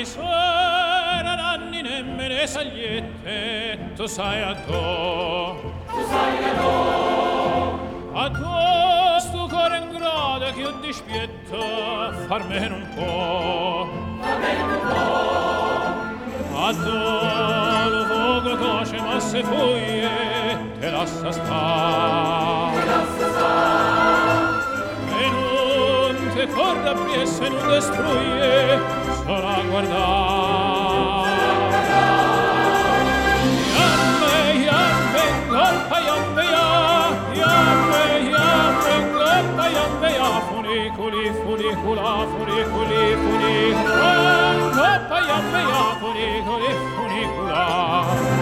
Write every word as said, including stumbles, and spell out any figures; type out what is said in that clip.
sera nanni nemmene sagliette, tu sai a to. Tu sai a to. A to stu cuore in grado che io dispietto, farmene un po'. Farmene un po'. A to lo fuoco coce ma se foglie, te lascia sta. Te lascia sta. E non te corda appresso e non destruye, solo a guardare. Yamme, yamme, colpa, yamme, ya, yamme, yamme, colpa, yamme, ya, funiculi, funicula, funiculi, funicula, colpa, yamme, ya, funiculi,